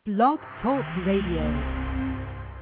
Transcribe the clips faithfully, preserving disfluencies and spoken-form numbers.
Blog Talk Radio.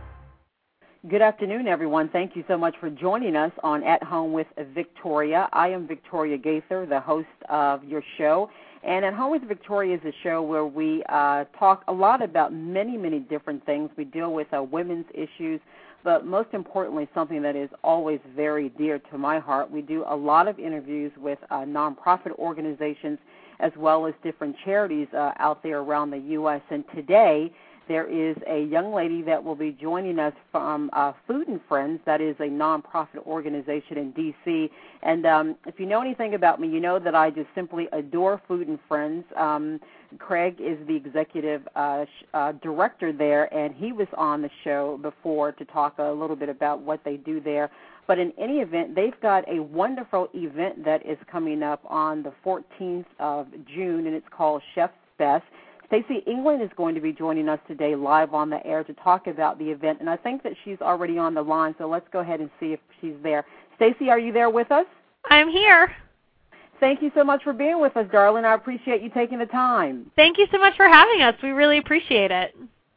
Good afternoon, everyone. Thank you so much for joining us on At Home with Victoria. I am Victoria Gaither, the host of your show. And At Home with Victoria is a show where we uh, talk a lot about many, many different things. We deal with uh, women's issues, but most importantly, something that is always very dear to my heart. We do a lot of interviews with uh, nonprofit organizations as well as different charities uh, out there around the U S And today, there is a young lady that will be joining us from uh, Food and Friends. That is a nonprofit organization in D C And um, if you know anything about me, you know that I just simply adore Food and Friends. Um, Craig is the executive uh, sh- uh, director there, and he was on the show before to talk a little bit about what they do there. But in any event, they've got a wonderful event that is coming up on the fourteenth of June, and it's called Chef's Best. Stacey England is going to be joining us today live on the air to talk about the event, and I think that she's already on the line, so let's go ahead and see if she's there. Stacey, are you there with us? I'm here. Thank you so much for being with us, darling. I appreciate you taking the time. Thank you so much for having us. We really appreciate it.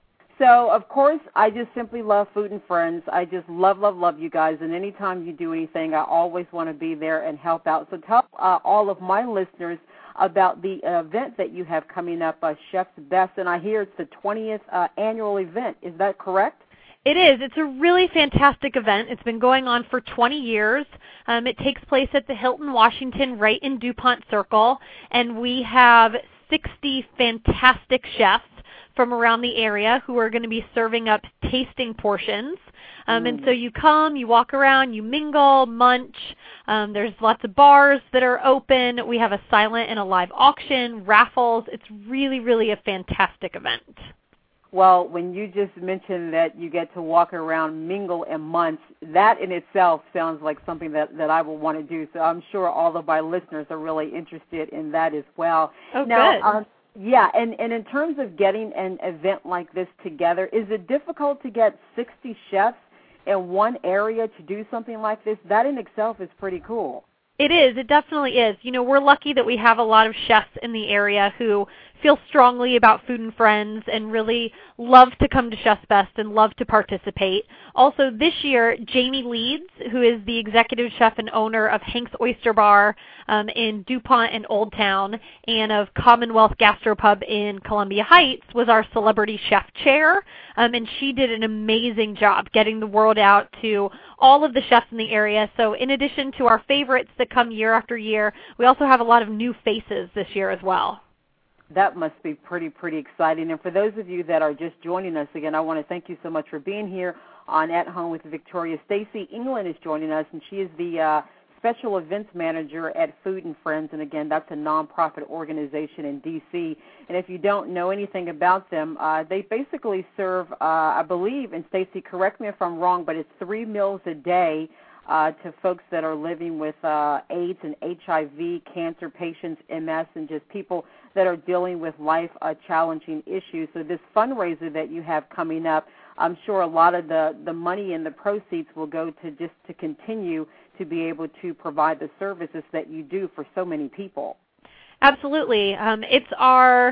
So, of course, I just simply love Food and Friends. I just love, love, love you guys, and anytime you do anything, I always want to be there and help out. So tell uh, all of my listeners about the uh, event that you have coming up, uh, Chef's Best, and I hear it's the twentieth uh, annual event. Is that correct? It is. It's a really fantastic event. It's been going on for twenty years. Um, it takes place at the Hilton Washington right in DuPont Circle, and we have sixty fantastic chefs from around the area who are going to be serving up tasting portions. Um, mm. And so you come, you walk around, you mingle, munch. Um, there's lots of bars that are open. We have a silent and a live auction, raffles. It's really, really a fantastic event. Well, when you just mentioned that you get to walk around, mingle, and munch, that in itself sounds like something that, that I will want to do. So I'm sure all of my listeners are really interested in that as well. Oh, now, good. Um, yeah, and, and in terms of getting an event like this together, is it difficult to get sixty chefs in one area to do something like this? That in itself is pretty cool. It is. It definitely is. You know, we're lucky that we have a lot of chefs in the area who feel strongly about Food and Friends and really love to come to Chef's Best and love to participate. Also, this year, Jamie Leeds, who is the executive chef and owner of Hank's Oyster Bar um, in DuPont and Old Town and of Commonwealth Gastropub in Columbia Heights, was our celebrity chef chair, um, and she did an amazing job getting the word out to all of the chefs in the area. So in addition to our favorites that come year after year, we also have a lot of new faces this year as well. That must be pretty, pretty exciting. And for those of you that are just joining us, again, I want to thank you so much for being here on At Home with Victoria. Stacey England is joining us, and she is the uh, Special Events Manager at Food and Friends. And, again, that's a nonprofit organization in D C And if you don't know anything about them, uh, they basically serve, uh, I believe, and Stacey, correct me if I'm wrong, but it's three meals a day Uh, to folks that are living with uh, AIDS and H I V, cancer patients, M S, and just people that are dealing with life-challenging uh, issues. So this fundraiser that you have coming up, I'm sure a lot of the, the money and the proceeds will go to just to continue to be able to provide the services that you do for so many people. Absolutely. Um, it's our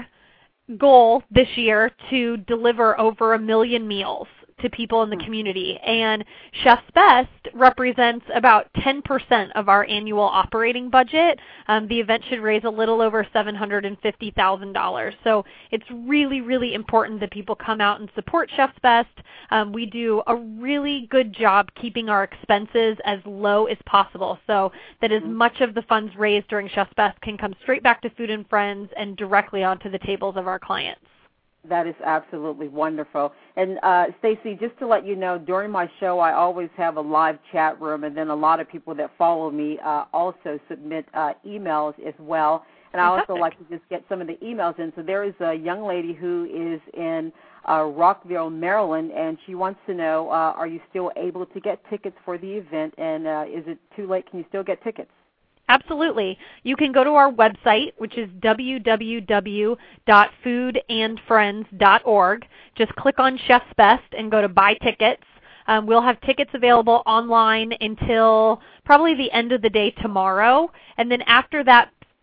goal this year to deliver over a million meals to people in the community, and Chef's Best represents about ten percent of our annual operating budget. Um, the event should raise a little over seven hundred fifty thousand dollars. So it's really, really important that people come out and support Chef's Best. Um, we do a really good job keeping our expenses as low as possible so that as much of the funds raised during Chef's Best can come straight back to Food and Friends and directly onto the tables of our clients. That is absolutely wonderful. And, uh, Stacey, just to let you know, during my show I always have a live chat room, and then a lot of people that follow me uh, also submit uh, emails as well. And I also like to just get some of the emails in. So there is a young lady who is in uh, Rockville, Maryland, and she wants to know, uh, are you still able to get tickets for the event, and uh, is it too late? Can you still get tickets? Absolutely. You can go to our website, which is w w w dot food and friends dot org. Just click on Chef's Best and go to Buy Tickets. Um, we'll have tickets available online until probably the end of the day tomorrow. And then after that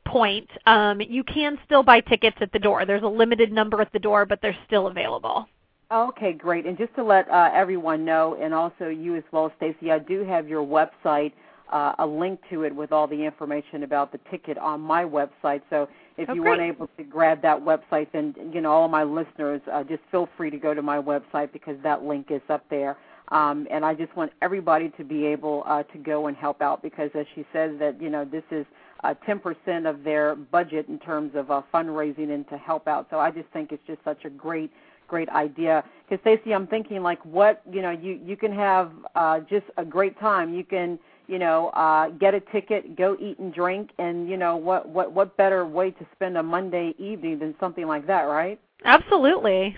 point, um, you can still buy tickets at the door. There's a limited number at the door, but they're still available. Okay, great. And just to let uh, everyone know, and also you as well, Stacy, I do have your website, uh, a link to it with all the information about the ticket on my website. So if oh, you great. weren't able to grab that website, then, you know, all my listeners, uh, just feel free to go to my website because that link is up there. Um, and I just want everybody to be able uh, to go and help out because, as she says, that, you know, this is uh, ten percent of their budget in terms of uh, fundraising and to help out. So I just think it's just such a great great idea. Because, Stacey, I'm thinking, like, what, you know, you, you can have uh, just a great time. You can, you know, uh, get a ticket, go eat and drink, and, you know, what, what, what better way to spend a Monday evening than something like that, right? Absolutely.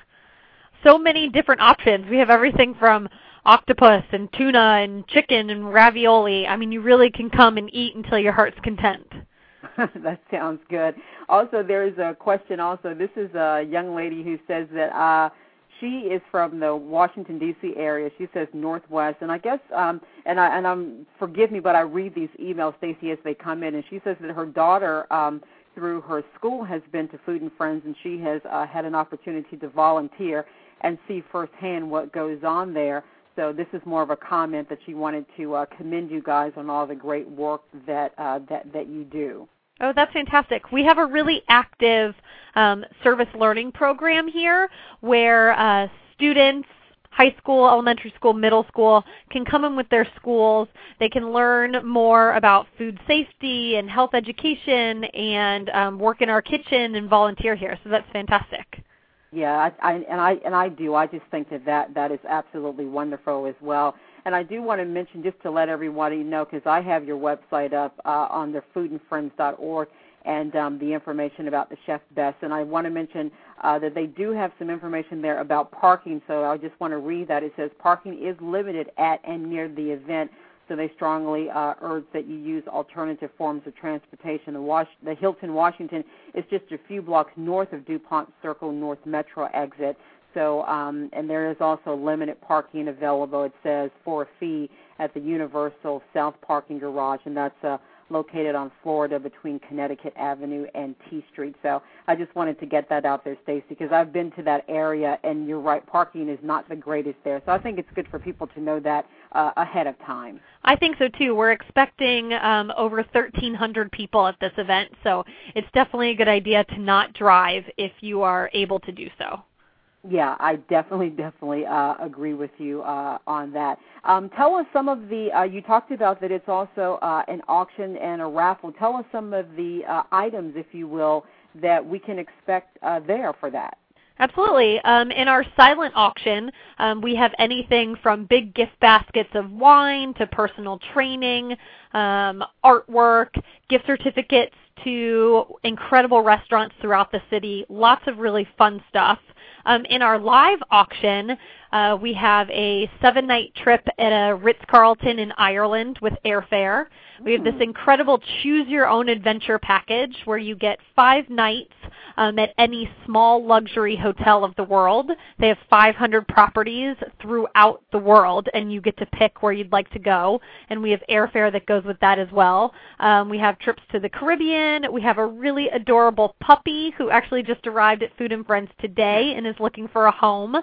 So many different options. We have everything from octopus and tuna and chicken and ravioli. I mean, you really can come and eat until your heart's content. That sounds good. Also, there's a question also. This is a young lady who says that uh, she is from the Washington, D C area. She says Northwest. And I guess, um, and, I, and I'm forgive me, but I read these emails, Stacey, as they come in. And she says that her daughter, um, through her school, has been to Food and Friends, and she has uh, had an opportunity to volunteer and see firsthand what goes on there. So this is more of a comment that she wanted to uh, commend you guys on all the great work that uh, that, that you do. Oh, that's fantastic. We have a really active um, service learning program here where uh, students, high school, elementary school, middle school, can come in with their schools. They can learn more about food safety and health education and um, work in our kitchen and volunteer here. So that's fantastic. Yeah, I, I, and I and I do. I just think that, that that is absolutely wonderful as well. And I do want to mention, just to let everybody know, because I have your website up uh, on the food and friends dot org and um, the information about the Chef Best. And I want to mention uh, that they do have some information there about parking, so I just want to read that. It says parking is limited at and near the event, so they strongly uh, urge that you use alternative forms of transportation. The, Was- the Hilton, Washington is just a few blocks north of DuPont Circle North Metro exit. So, um, and there is also limited parking available, it says, for a fee at the Universal South Parking Garage, and that's uh, located on Florida between Connecticut Avenue and T Street. So I just wanted to get that out there, Stacey, because I've been to that area, and you're right, parking is not the greatest there. So I think it's good for people to know that uh, ahead of time. I think so, too. We're expecting um, over thirteen hundred people at this event, so it's definitely a good idea to not drive if you are able to do so. Yeah, I definitely, definitely uh, agree with you uh, on that. Um, tell us some of the, uh, you talked about that it's also uh, an auction and a raffle. Tell us some of the uh, items, if you will, that we can expect uh, there for that. Absolutely. Um, in our silent auction, um, we have anything from big gift baskets of wine to personal training, um, artwork, gift certificates to incredible restaurants throughout the city, lots of really fun stuff. Um, in our live auction, uh, we have a seven-night trip at a Ritz-Carlton in Ireland with airfare. We have this incredible choose-your-own-adventure package where you get five nights um, at any small luxury hotel of the world. They have five hundred properties throughout the world, and you get to pick where you'd like to go. And we have airfare that goes with that as well. Um, we have trips to the Caribbean. We have a really adorable puppy who actually just arrived at Food and Friends today and is looking for a home.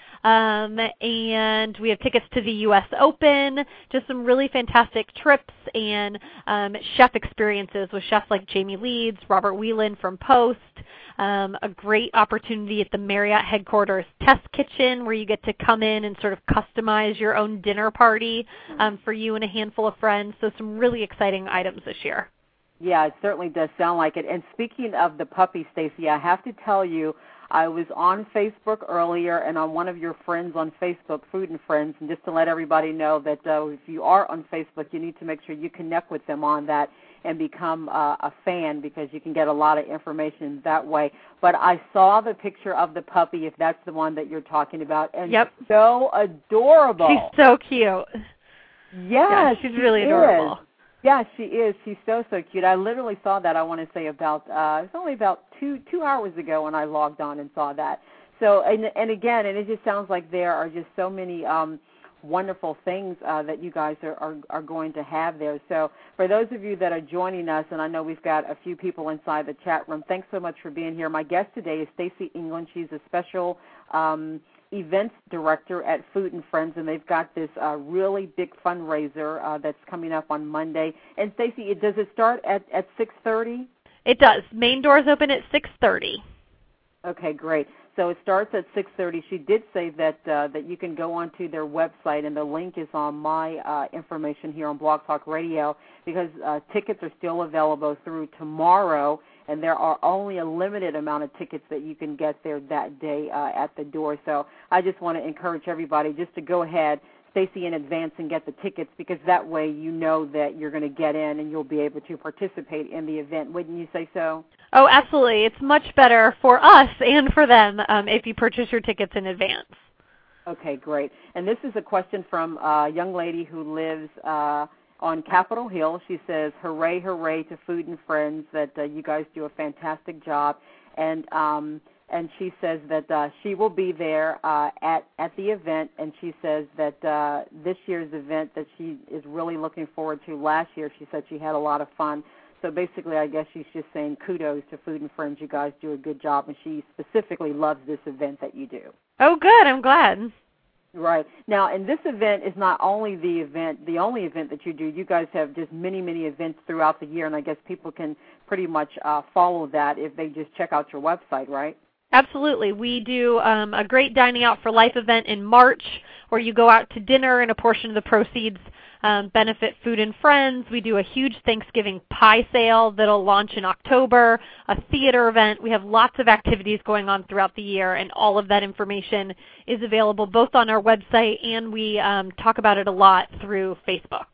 Um, and we have tickets to the U S Open, just some really fantastic trips and um, chef experiences with chefs like Jamie Leeds, Robert Whelan from Post, um, a great opportunity at the Marriott headquarters test kitchen where you get to come in and sort of customize your own dinner party um, for you and a handful of friends. So some really exciting items this year. Yeah, it certainly does sound like it. And speaking of the puppy, Stacey, I have to tell you, I was on Facebook earlier and on one of your friends on Facebook, Food and Friends, and just to let everybody know that uh, if you are on Facebook, you need to make sure you connect with them on that and become uh, a fan because you can get a lot of information that way. But I saw the picture of the puppy, if that's the one that you're talking about, and yep. so adorable. She's so cute. Yes, yeah, she's really she adorable. Is. Yeah, she is. She's so, so cute. I literally saw that, I want to say, about, uh, it was only about two two hours ago when I logged on and saw that. So, and, and again, and it just sounds like there are just so many um, wonderful things uh, that you guys are, are, are going to have there. So for those of you that are joining us, and I know we've got a few people inside the chat room, thanks so much for being here. My guest today is Stacey England. She's a special um, events director at Food and Friends, and they've got this uh, really big fundraiser uh, that's coming up on Monday. And Stacey, does it start at, at six thirty? It does. Main doors open at six thirty. Okay, great. So it starts at six thirty. She did say that uh, that you can go onto their website, and the link is on my uh, information here on Blog Talk Radio, because uh, tickets are still available through tomorrow, and there are only a limited amount of tickets that you can get there that day uh, at the door. So I just want to encourage everybody just to go ahead, Stacey, in advance and get the tickets, because that way you know that you're going to get in and you'll be able to participate in the event. Wouldn't you say so? Oh, absolutely. It's much better for us and for them um, if you purchase your tickets in advance. Okay, great. And this is a question from a young lady who lives uh, on Capitol Hill. She says, hooray, hooray to Food and Friends, that uh, you guys do a fantastic job. And um, and she says that uh, she will be there uh, at, at the event, and she says that uh, this year's event that she is really looking forward to. Last year she said she had a lot of fun. So basically, I guess she's just saying kudos to Food and Friends. You guys do a good job, and she specifically loves this event that you do. Oh, good. I'm glad. Right. Now, and this event is not only the event, the only event that you do. You guys have just many, many events throughout the year, and I guess people can pretty much uh, follow that if they just check out your website, right? Absolutely. We do um, a great Dining Out for Life event in March where you go out to dinner and a portion of the proceeds um, benefit Food and Friends. We do a huge Thanksgiving pie sale that will launch in October, a theater event. We have lots of activities going on throughout the year, and all of that information is available both on our website, and we um, talk about it a lot through Facebook.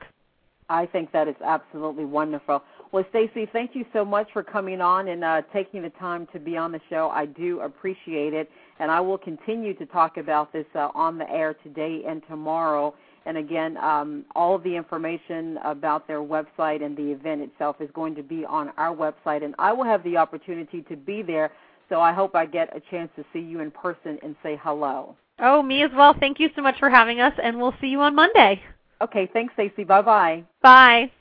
I think that is absolutely wonderful. Well, Stacey, thank you so much for coming on and uh, taking the time to be on the show. I do appreciate it, and I will continue to talk about this uh, on the air today and tomorrow. And again, um, all of the information about their website and the event itself is going to be on our website, and I will have the opportunity to be there, so I hope I get a chance to see you in person and say hello. Oh, me as well. Thank you so much for having us, and we'll see you on Monday. Okay, thanks, Stacey. Bye-bye. Bye.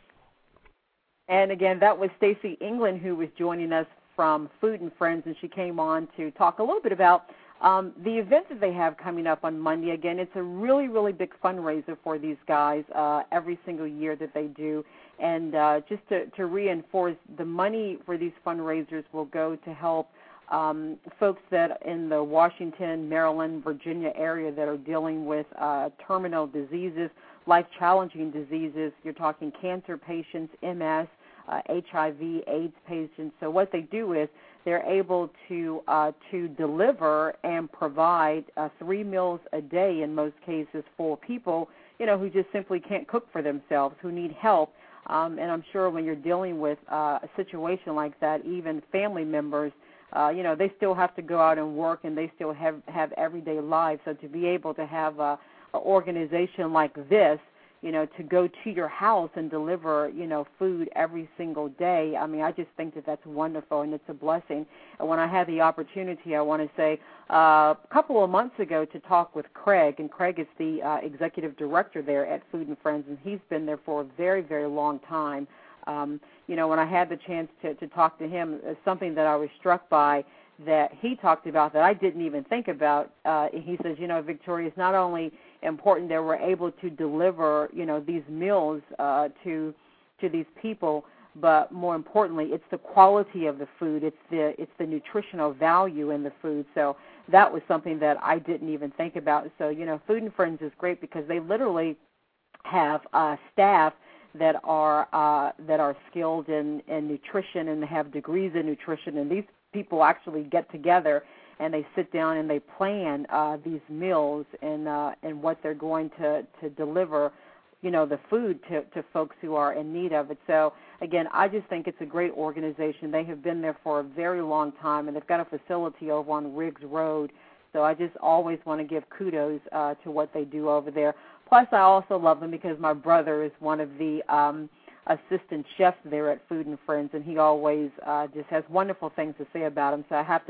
And again, that was Stacey England, who was joining us from Food and Friends, and she came on to talk a little bit about um, the event that they have coming up on Monday. Again, it's a really, really big fundraiser for these guys uh, every single year that they do. And uh, just to, to reinforce, the money for these fundraisers will go to help um, folks that in the Washington, Maryland, Virginia area that are dealing with uh, terminal diseases, life-challenging diseases. You're talking cancer patients, M S, uh, H I V, AIDS patients. So what they do is they're able to uh, to deliver and provide uh, three meals a day in most cases for people, you know, who just simply can't cook for themselves, who need help. Um, and I'm sure when you're dealing with uh, a situation like that, even family members, uh, you know, they still have to go out and work, and they still have, have everyday lives. So to be able to have a an organization like this, you know, to go to your house and deliver, you know, food every single day, I mean, I just think that that's wonderful, and it's a blessing. And when I had the opportunity, I want to say, uh, a couple of months ago to talk with Craig, and Craig is the uh, executive director there at Food and Friends, and he's been there for a very, very long time. Um, you know, when I had the chance to, to talk to him, uh, something that I was struck by that he talked about that I didn't even think about, uh, he says, you know, Victoria, it's not only important that we're able to deliver, you know, these meals uh, to to these people, but more importantly, it's the quality of the food. It's the it's the nutritional value in the food. So that was something that I didn't even think about. So, you know, Food and Friends is great because they literally have uh, staff that are uh, that are skilled in, in nutrition and have degrees in nutrition, and these people actually get together and they sit down and they plan uh, these meals and uh, and what they're going to, to deliver, you know, the food to, to folks who are in need of it. So, again, I just think it's a great organization. They have been there for a very long time, and they've got a facility over on Riggs Road. So I just always want to give kudos uh, to what they do over there. Plus, I also love them because my brother is one of the um, assistant chefs there at Food and Friends, and he always uh, just has wonderful things to say about them. So I have to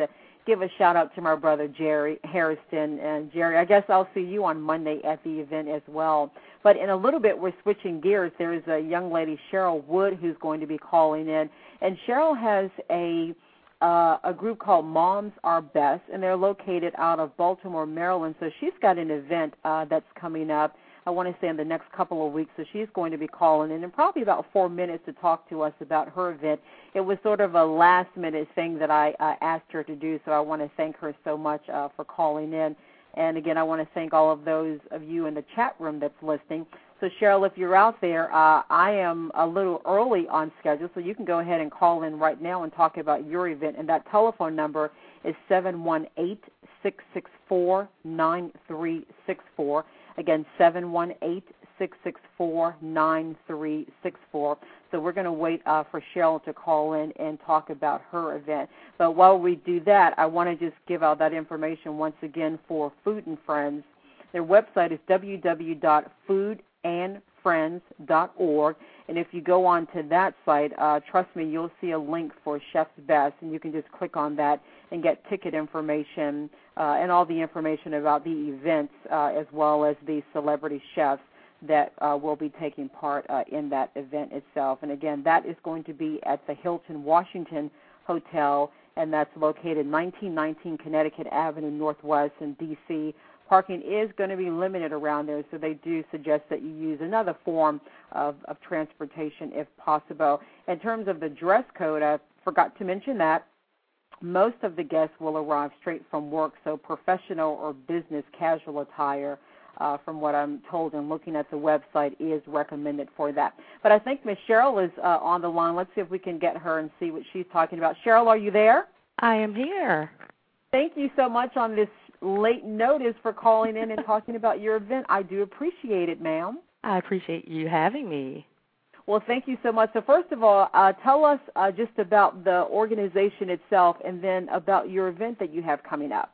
give a shout-out to my brother, Jerry Harrison. And, Jerry, I guess I'll see you on Monday at the event as well. But in a little bit, we're switching gears. There is a young lady, Cheryl Wood, who's going to be calling in. And Cheryl has a uh, a group called Moms Are Best, and they're located out of Baltimore, Maryland. So she's got an event uh, that's coming up, I want to say in the next couple of weeks. So she's going to be calling in in probably about four minutes to talk to us about her event. It was sort of a last-minute thing that I uh, asked her to do, so I want to thank her so much uh, for calling in. And, again, I want to thank all of those of you in the chat room that's listening. So, Cheryl, if you're out there, uh, I am a little early on schedule, so you can go ahead and call in right now and talk about your event. And that telephone number is seven one eight, six six four, nine three six four. Again, seven one eight, six six four, nine three six four. So we're going to wait uh, for Cheryl to call in and talk about her event. But while we do that, I want to just give out that information once again for Food and Friends. Their website is w w w dot food and friends dot org. And if you go on to that site, uh, trust me, you'll see a link for Chef's Best, and you can just click on that and get ticket information uh, and all the information about the events uh, as well as the celebrity chefs that uh, will be taking part uh, in that event itself. And, again, that is going to be at the Hilton Washington Hotel, and that's located nineteen nineteen Connecticut Avenue Northwest in D C Parking is going to be limited around there, so they do suggest that you use another form of, of transportation if possible. In terms of the dress code, I forgot to mention that most of the guests will arrive straight from work, so professional or business casual attire, uh, from what I'm told and looking at the website, is recommended for that. But I think Miz Cheryl is uh, on the line. Let's see if we can get her and see what she's talking about. Cheryl, are you there? I am here. Thank you so much on this late notice for calling in and talking about your event. I do appreciate it, ma'am. I appreciate you having me. Well, thank you so much. So first of all, uh, tell us uh, just about the organization itself and then about your event that you have coming up.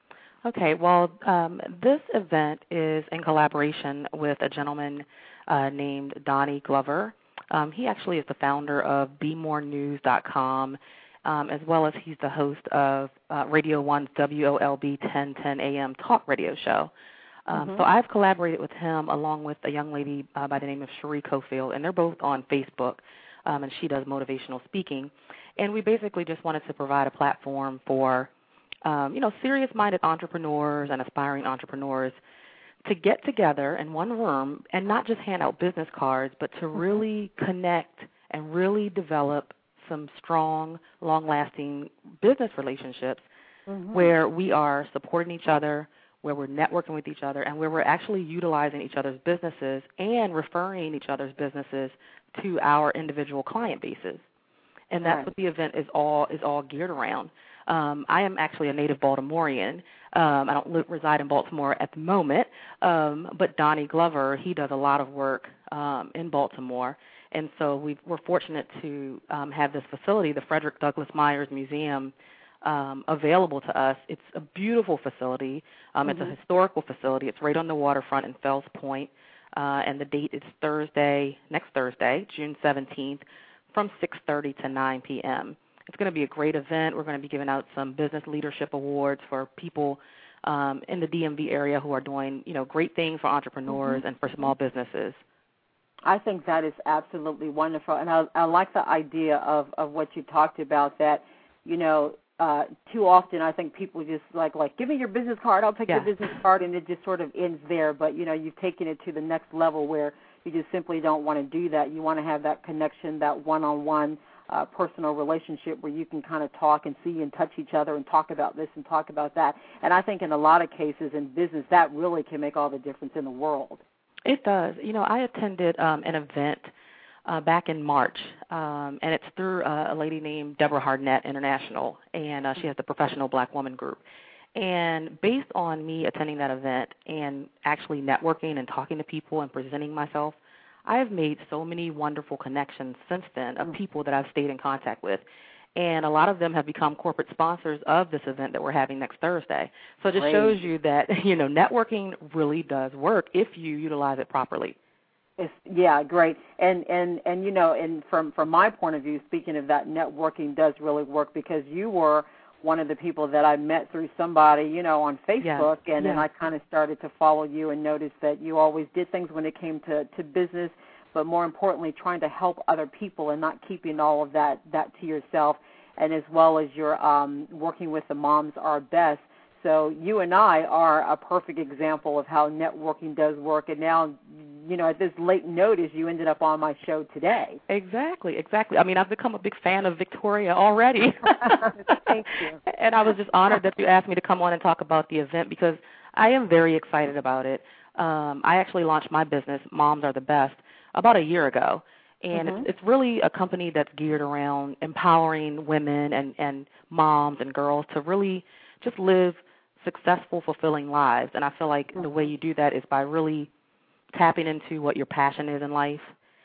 Okay, well, um, this event is in collaboration with a gentleman uh, named Donnie Glover. Um, he actually is the founder of be more news dot com. Um, as well as he's the host of uh, Radio one's W O L B ten ten A M talk radio show. Um, mm-hmm. So I've collaborated with him along with a young lady uh, by the name of Cherie Cofield, and they're both on Facebook, um, and she does motivational speaking. And we basically just wanted to provide a platform for, um, you know, serious-minded entrepreneurs and aspiring entrepreneurs to get together in one room and not just hand out business cards, but to really connect and really develop some strong, long-lasting business relationships mm-hmm. where we are supporting each other, where we're networking with each other, and where we're actually utilizing each other's businesses and referring each other's businesses to our individual client bases. And that's right. what the event is all is all geared around. Um, I am actually a native Baltimorean. Um, I don't live, reside in Baltimore at the moment, um, but Donnie Glover, he does a lot of work um, in Baltimore. And so we've, we're fortunate to um, have this facility, the Frederick Douglass Myers Museum, um, available to us. It's a beautiful facility. Um, mm-hmm. It's a historical facility. It's right on the waterfront in Fells Point, uh, and the date is Thursday, next Thursday, June seventeenth, from six thirty to nine p.m. It's going to be a great event. We're going to be giving out some business leadership awards for people um, in the D M V area who are doing, you know, great things for entrepreneurs mm-hmm. and for small businesses. I think that is absolutely wonderful, and I, I like the idea of, of what you talked about, that, you know, uh, too often I think people just like, like, give me your business card, I'll take yeah. your business card, and it just sort of ends there. But, you know, you've taken it to the next level where you just simply don't want to do that. You want to have that connection, that one-on-one uh, personal relationship where you can kind of talk and see and touch each other and talk about this and talk about that. And I think in a lot of cases in business, that really can make all the difference in the world. It does. You know, I attended um, an event uh, back in March, um, and it's through uh, a lady named Deborah Harnett International, and uh, she has the Professional Black Woman Group. And based on me attending that event and actually networking and talking to people and presenting myself, I have made so many wonderful connections since then of people that I've stayed in contact with. And a lot of them have become corporate sponsors of this event that we're having next Thursday. So it just Great. shows you that, you know, networking really does work if you utilize it properly. It's, yeah, great. And, and, and you know, and from, from my point of view, speaking of that, networking does really work because you were one of the people that I met through somebody, you know, on Facebook, yes. and yes. then I kind of started to follow you and noticed that you always did things when it came to, to business, but more importantly, trying to help other people and not keeping all of that, that to yourself, and as well as your um, working with the Moms Are Best. So you and I are a perfect example of how networking does work. And now, you know, at this late notice, you ended up on my show today. Exactly, exactly. I mean, I've become a big fan of Victoria already. Thank you. And I was just honored that you asked me to come on and talk about the event because I am very excited about it. Um, I actually launched my business, Moms Are the Best, about a year ago. And mm-hmm. it's, it's really a company that's geared around empowering women and, and moms and girls to really just live successful, fulfilling lives. And I feel like mm-hmm. the way you do that is by really tapping into what your passion is in life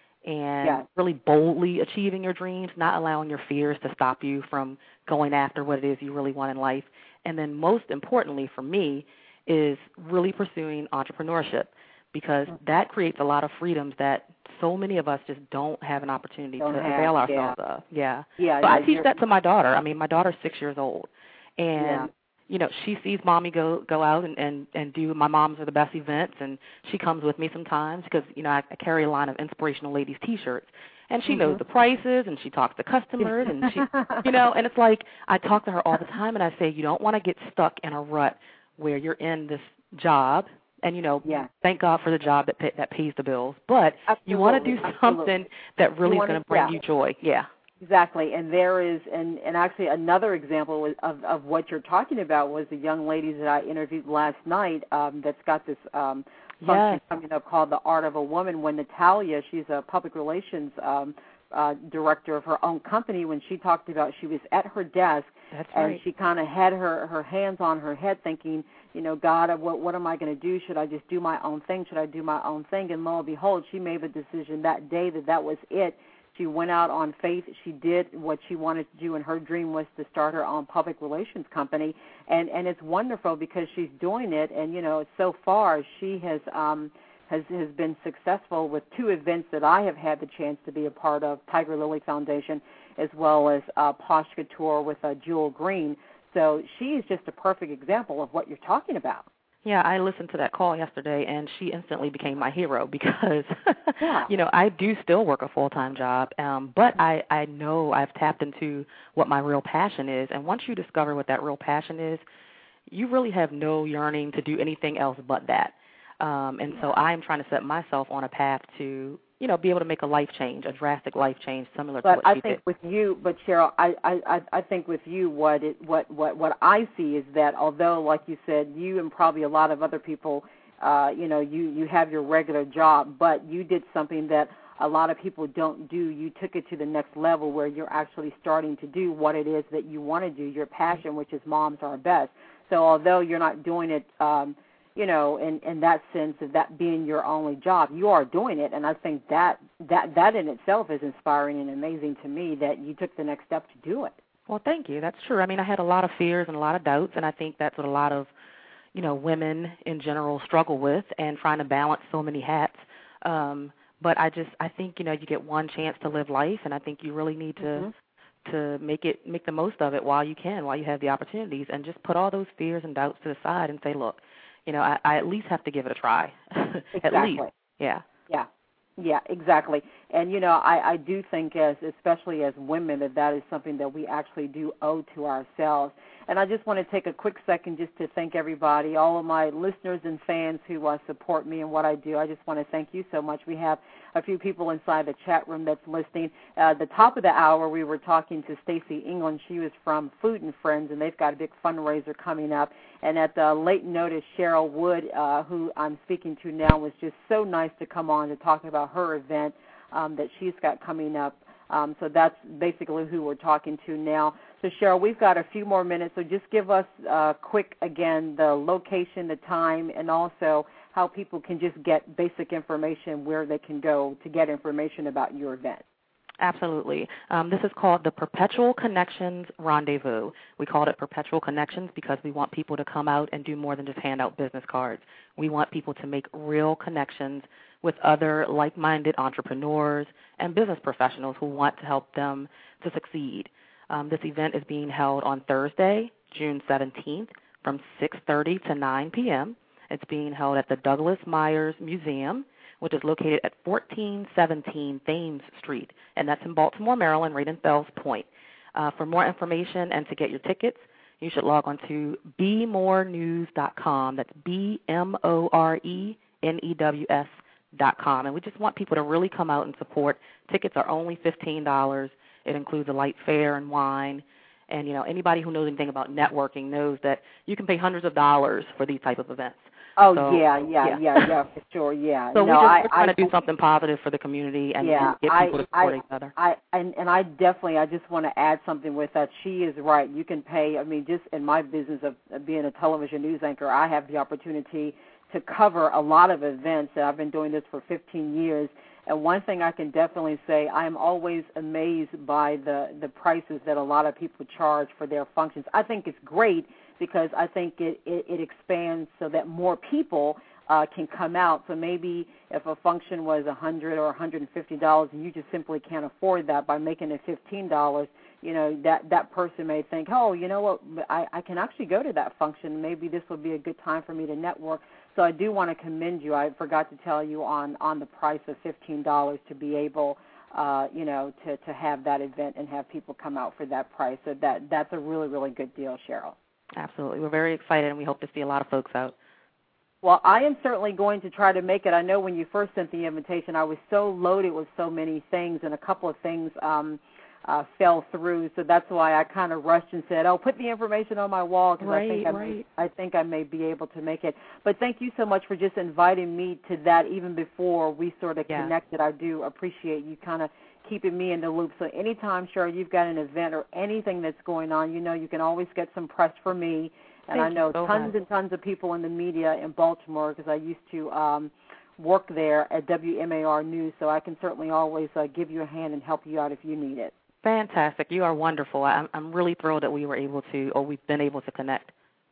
and yes. really boldly achieving your dreams, not allowing your fears to stop you from going after what it is you really want in life. And then most importantly for me is really pursuing entrepreneurship because mm-hmm. that creates a lot of freedoms that so many of us just don't have an opportunity don't to have, avail ourselves yeah. of. Yeah. Yeah. So yeah, I teach that to my daughter. I mean, my daughter's six years old. And yeah. you know, she sees mommy go go out and, and, and do my Moms Are the Best events, and she comes with me sometimes because, you know, I, I carry a line of Inspirational Ladies T-shirts. And she mm-hmm. knows the prices, and she talks to customers, and she, you know, and it's like I talk to her all the time, and I say, you don't want to get stuck in a rut where you're in this job, and, you know, yeah. thank God for the job that pay, that pays the bills, but Absolutely. you want to do something Absolutely. that really is going to bring yeah. you joy. Yeah. Exactly, and there is, and, and actually another example of, of what you're talking about was the young lady that I interviewed last night um, that's got this um, function yes. coming up called The Art of a Woman. When Natalia, she's a public relations um, uh, director of her own company, when she talked about she was at her desk That's and right. she kind of had her, her hands on her head thinking, you know, God, what, what am I going to do? Should I just do my own thing? Should I do my own thing? And lo and behold, she made the decision that day that that was it. She went out on faith. She did what she wanted to do, and her dream was to start her own public relations company. And, and it's wonderful because she's doing it, and, you know, so far she has um, has has been successful with two events that I have had the chance to be a part of, Tiger Lily Foundation, as well as uh, Posh Couture with uh, Jewel Green. So she is just a perfect example of what you're talking about. Yeah, I listened to that call yesterday, and she instantly became my hero because, yeah. you know, I do still work a full-time job, um, but I, I know I've tapped into what my real passion is, and once you discover what that real passion is, you really have no yearning to do anything else but that. Um, and so I'm trying to set myself on a path to, you know, be able to make a life change, a drastic life change similar but to what I she think did. with you, but Cheryl, I, I, I think with you, what it, what, what, what I see is that although, like you said, you and probably a lot of other people, uh, you know, you, you have your regular job, but you did something that a lot of people don't do. You took it to the next level where you're actually starting to do what it is that you want to do, your passion, which is Moms Are Best. So although you're not doing it, um, you know, in, in that sense of that being your only job, you are doing it, and I think that, that that in itself is inspiring and amazing to me that you took the next step to do it. Well, thank you. That's true. I mean, I had a lot of fears and a lot of doubts, and I think that's what a lot of, you know, women in general struggle with and trying to balance so many hats. Um, but I just, I think, you know, you get one chance to live life, and I think you really need to mm-hmm. to make it, make the most of it while you can, while you have the opportunities, and just put all those fears and doubts to the side and say, look, you know, I, I at least have to give it a try. Exactly. At least. Yeah. Yeah. Yeah, exactly. And, you know, I, I do think as, especially as women, that that is something that we actually do owe to ourselves. And I just want to take a quick second just to thank everybody, all of my listeners and fans who uh, support me and what I do. I just want to thank you so much. We have a few people inside the chat room that's listening. Uh, at the top of the hour, we were talking to Stacey England. She was from Food and Friends, and they've got a big fundraiser coming up. And at the late notice, Cheryl Wood, uh, who I'm speaking to now, was just so nice to come on to talk about her event um, that she's got coming up. Um, so that's basically who we're talking to now. So, Cheryl, we've got a few more minutes, so just give us uh, quick, again, the location, the time, and also how people can just get basic information where they can go to get information about your event. Absolutely. Um, this is called the Perpetual Connections Rendezvous. We called it Perpetual Connections because we want people to come out and do more than just hand out business cards. We want people to make real connections with other like-minded entrepreneurs and business professionals who want to help them to succeed. Um, this event is being held on Thursday, June seventeenth, from six thirty to nine p.m. It's being held at the Douglas Myers Museum, which is located at fourteen seventeen Thames Street, and that's in Baltimore, Maryland, right in Fells Point. Uh, for more information and to get your tickets, you should log on to be more news dot com. That's B M O R E N E W S dot com. And we just want people to really come out and support. Tickets are only fifteen dollars. It includes a light fare and wine. And, you know, anybody who knows anything about networking knows that you can pay hundreds of dollars for these type of events. Oh, so, yeah, yeah, yeah, yeah, yeah, for sure, yeah. So no, we just, I, we're trying I, to do something positive for the community and, yeah, and get people I, to support I, each other. I, and, and I definitely, I just want to add something with that. She is right. You can pay, I mean, just in my business of, of being a television news anchor, I have the opportunity to cover a lot of events. I've been doing this for fifteen years. And one thing I can definitely say, I'm always amazed by the, the prices that a lot of people charge for their functions. I think it's great because I think it, it, it expands so that more people uh, can come out. So maybe if a function was one hundred dollars or one hundred fifty dollars and you just simply can't afford that, by making it fifteen dollars, you know, that, that person may think, oh, you know what, I, I can actually go to that function. Maybe this will be a good time for me to network. So I do want to commend you. I forgot to tell you on, on the price of fifteen dollars to be able, uh, you know, to, to have that event and have people come out for that price. So that that's a really, really good deal, Cheryl. Absolutely. We're very excited, and we hope to see a lot of folks out. Well, I am certainly going to try to make it. I know when you first sent the invitation, I was so loaded with so many things, and a couple of things um, uh, fell through. So that's why I kind of rushed and said, "Oh, put the information on my wall," because right, I think I, right. may, I think I may be able to make it. But thank you so much for just inviting me to that, even before we sort of yeah. connected. I do appreciate you kind of keeping me in the loop. So anytime, Cheryl, you've got an event or anything that's going on, you know, you can always get some press from me. And Thank I know so tons much. and tons of people in the media in Baltimore, because I used to um, work there at W M A R News, so I can certainly always uh, give you a hand and help you out if you need it. Fantastic. You are wonderful. I'm, I'm really thrilled that we were able to, or we've been able to connect.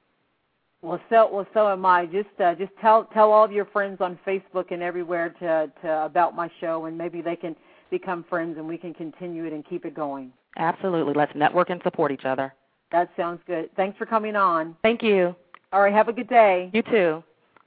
Well, so well, so am I. Just uh, just tell tell all of your friends on Facebook and everywhere to, to about my show, and maybe they can become friends, and we can continue it and keep it going. Absolutely. Let's network and support each other. That sounds good. Thanks for coming on. Thank you. All right, have a good day. You too.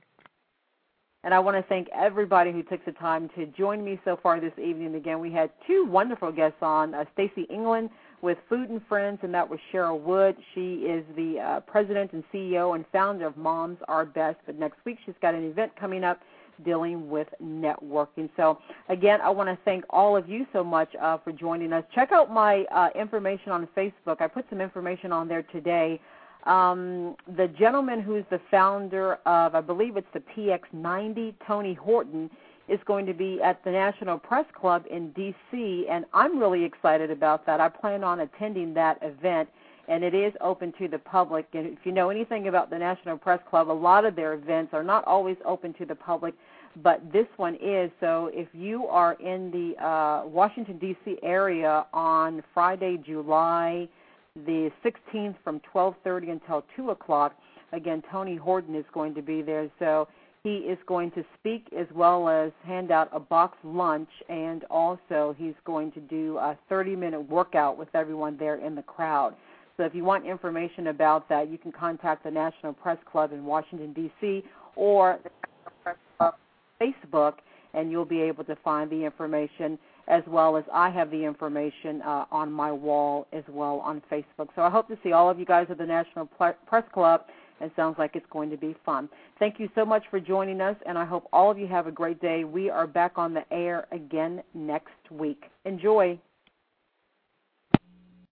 And I want to thank everybody who took the time to join me so far this evening. Again, we had two wonderful guests on, uh, Stacey England with Food and Friends, and that was Cheryl Wood. She is the uh, president and C E O and founder of Moms Are Best. But next week she's got an event coming up dealing with networking. So, again, I want to thank all of you so much uh, for joining us. Check out my uh, information on Facebook. I put some information on there today. Um, the gentleman who's the founder of, I believe it's the P X ninety, Tony Horton, is going to be at the National Press Club in D C, and I'm really excited about that. I plan on attending that event, and it is open to the public. And if you know anything about the National Press Club, a lot of their events are not always open to the public, but this one is. So if you are in the uh, Washington, D C area on Friday, July the sixteenth from twelve thirty until two o'clock, again, Tony Horton is going to be there. So he is going to speak as well as hand out a box lunch, and also he's going to do a thirty-minute workout with everyone there in the crowd. So if you want information about that, you can contact the National Press Club in Washington, D C, or the National Press Club Facebook, and you'll be able to find the information, as well as I have the information uh, on my wall as well on Facebook. So I hope to see all of you guys at the National Press Club. It sounds like it's going to be fun. Thank you so much for joining us, and I hope all of you have a great day. We are back on the air again next week. Enjoy.